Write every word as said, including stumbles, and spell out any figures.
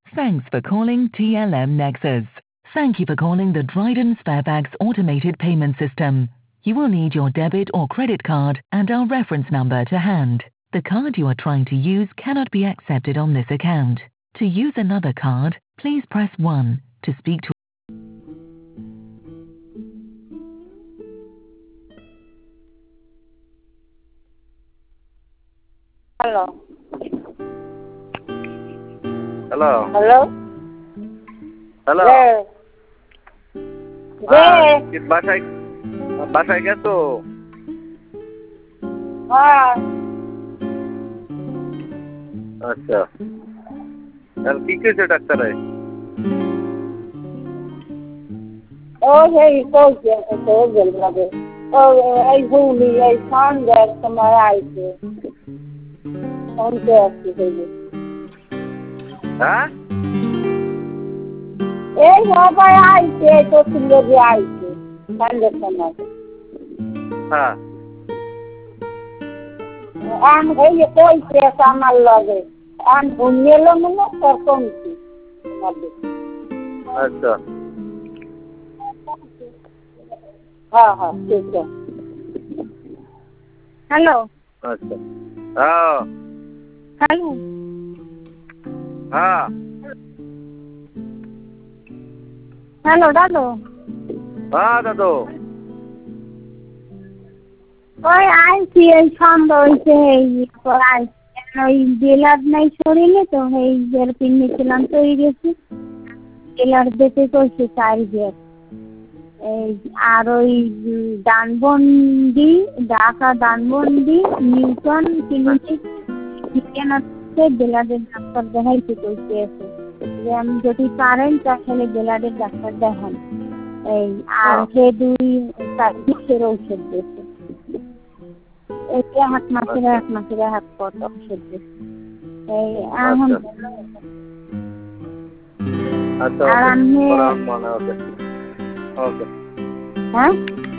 Thanks for calling T L M Nexus. Thank you for calling the Dryden Sparebags automated payment system. You will need your debit or credit card and our reference number to hand. The card you are trying to use cannot be accepted on this account. To use another card, please press one. To speak to Hello. Hello Hello? Hello There. হ্যাঁ, There. কি বাসায় বাসায় গেছো? হ্যাঁ। আচ্ছা, আর কি কইছে ডাক্তারে? ও সেই কইছে তো গেল লাগে ও এই হুলি এই সন্ধ্যের সময় আইছে অন্তে আসছে হইলে হ্যাঁ এই সবাই আইছে তো সুন্দর যে আইছে সন্ধ্যের সময় হ্যাঁ আম এই কইছে আমার লাগে আম ভুনিয়েলো মনে তোর কমছি আচ্ছা হ্যাঁ হ্যাঁ ঠিক আছে হ্যালো আচ্ছা হ্যাঁ হ্যালো হ্যাঁ হ্যালো দাদু হ্যাঁ দাদু ওই আইছি এই সন্ধ্যা হয়েছে এই ওই জেলার নাই শরীরে তো এই জেল কিনেছিলাম তো এই গেছি জেলার দেখে কইছে চার জেল এই আর ওই দানবন্দি ঢাকা দানবন্দি নিউটন ক্লিনিক ঠিকানাতে বেলাদের ডাক্তার দেখাইতে কইছে আছে যে আমি যদি পারেন তাহলে বেলাদের ডাক্তার দেখান এই আর সে দুই তারিখের ঔষধ দিয়েছে এটা হাত মাসের এক মাসের হাত কত ঔষধ দিয়েছে এই এখন আচ্ছা আর আমি ওকে ওকে হ্যাঁ